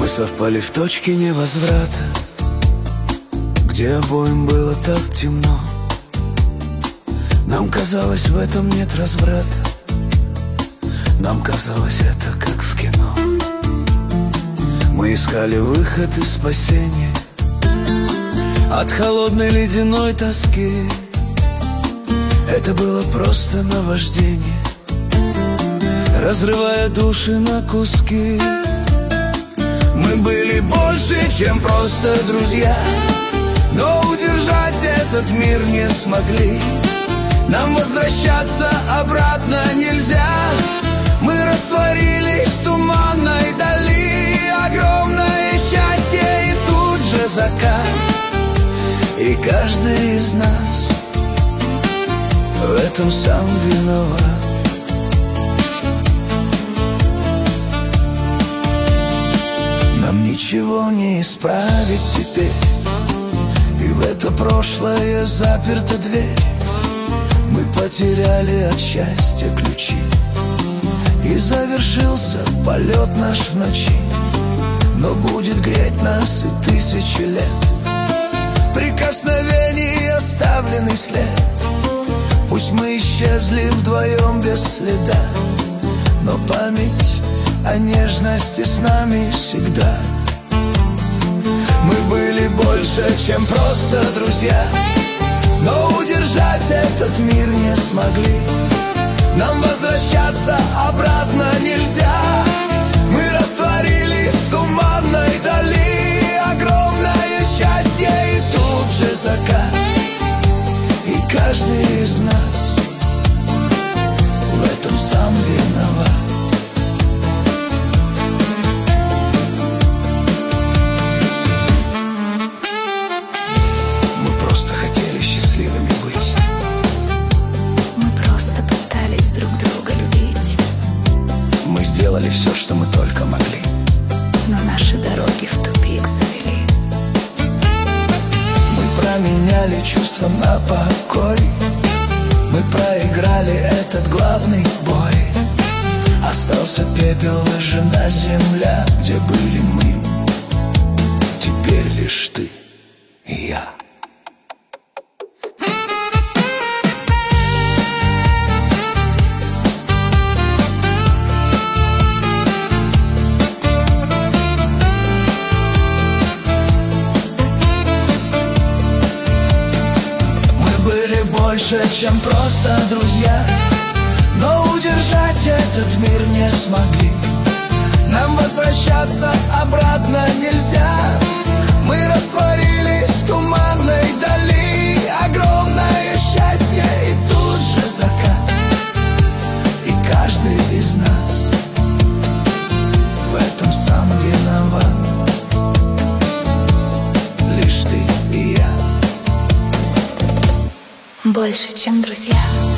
Мы совпали в точке невозврата, где обоим было так темно. Нам казалось, в этом нет разврата. Нам казалось, это как в кино. Мы искали выход и спасение от холодной ледяной тоски. Это было просто наваждение, разрывая души на куски. Мы были больше, чем просто друзья, но удержать этот мир не смогли. Нам возвращаться обратно нельзя. Мы растворились в туманной дали. Огромное счастье и тут же закат. И каждый из нас в этом сам виноват. Нам ничего не исправить теперь, и в это прошлое заперта дверь. Мы потеряли от счастья ключи, и завершился полет наш в ночи. Но будет греть нас и 1000 лет прикосновений, оставленный след. Пусть мы исчезли вдвоем без следа, но память о нежности с нами всегда. Мы были больше, чем просто друзья, но удержать этот мир не смогли. Нам возвращаться обратно нельзя. Мы растворились в туманной дали. Огромное счастье и тут же закат. И каждый из нас в этом сам виноват. Мы просто хотели счастливыми быть. Мы просто пытались друг друга любить. Мы сделали все, что мы только могли, но наши дороги в тупик завели. Мы променяли чувства на покой. Мы проиграли этот главный бой. Остался пепел, выжжена земля, где были мы. Теперь лишь ты и я. Больше, чем просто друзья, но удержать этот мир не смогли. Нам возвращаться обратно нельзя. Мы растворились в туманной дали. Огромное счастье и тут же закат. И каждый из нас в этом сам виноват. Лишь ты и я. Больше, чем друзья.